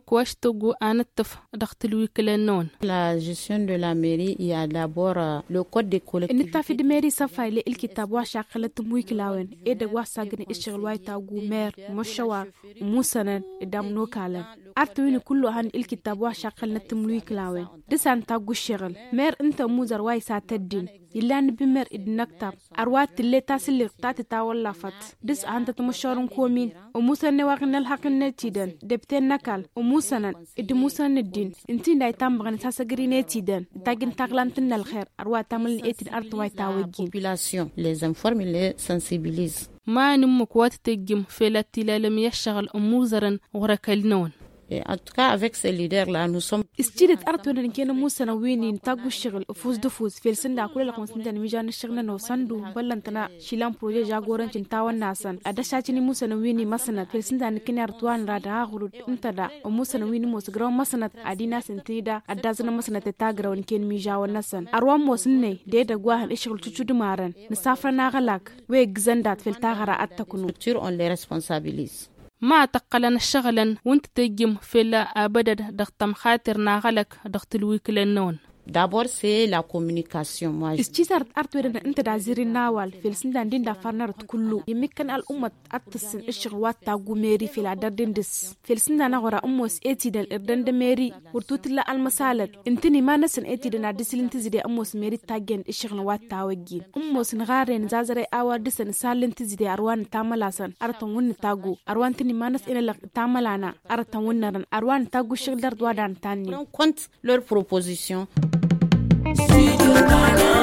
كواش توغو انتف دختلوي كلانون La gestion de la mairie, il y a d'abord le code des collectivités. إن تافي دميري صفاي الكتاب وشاقلة تموي كلاون إيدا واساقن إشغل واي تاغو مير مشوا وموسنا إدام نوكالا أرتوين كله عن الكتاب وشاقلة تموي كلاون دسان تاغو الشغل مير انت موزر واي ساتدين إلا نبمر إدنكتاب أروات اللي تاسلي تاتي تاولا فات دس أنت تمشارون كومين وموسنا واغن الحق النتيدن دبتين نكال وموسنا إد موسنا الدين انتين داي تامبغن تاسقري نتيدن تاقن تاغلانتن الخير أروات تامل إيتين أرتواي تاوجين population les informe les sensibilise. ما نمك واتتجم في التلالم يشغل أموزرا وركلنون. Et en tout cas, avec ces leaders-là, nous sommes... استجدت أرتونا نكينا موسنا وينين تاقو الشغل وفوز دفوز في السنة كل لكم سنة ميجان الشغل نوصندو بلنتنا شيلان بروجي جاغوران جنتاوان ناسان أدشاتني موسنا ويني مسنا في السنة نكينا أرتوان رادا غرود انتدا وموسنا ويني موسجرون مسنا أدينا سنتيدا أدازنا مسنا تتاغرا ونكين ميجاوان ناسان أروان موسني ديدا قواهن الشغل تشود مارن نسافر ناغلاك ويجزندات في التاغرا أتكونو on les responsabilise. ما تقلن الشغلا وانت تجم في لا أبدا دختم خاطر ناغلك دخت الويكلنون. D'abord, c'est la communication. Moi, استيزار أرتونا أنت دازير النوال في السنة دين دافرنا كله يمكن الأمة أتصن الشغل واتاقو ميري في العدد دندس في السنة نغرى أموس إيتي دال إردن دميري ورتوت الله المسالك انتني ما نسن إيتي دنا ديسل انتزي دي أموس ميري تاقين الشغل واتاوجين أموس نغارين زازري آوا ديسن سال انتزي دي أروان تاملاسن أرتن ون تاقو أروان تني ما نس إنا لك تاملانا أرتن ونرن أروان تاقو الشغل درد وادان تاني on compte leurs propositions. Studio Ghana.